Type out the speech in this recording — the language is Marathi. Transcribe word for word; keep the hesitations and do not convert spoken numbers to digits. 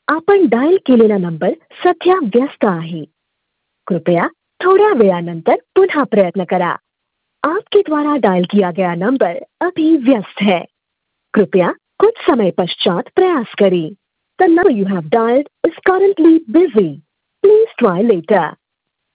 आपण डायल केलेला नंबर सध्या व्यस्त आहे. कृपया थोड्या वेळानंतर पुनः प्रयत्न करा. आपके द्वारा डायल किया गया नंबर अभी व्यस्त है. कृपया कुछ समय पश्चात प्रयास करें. The number you have dialed is currently busy. Please try later.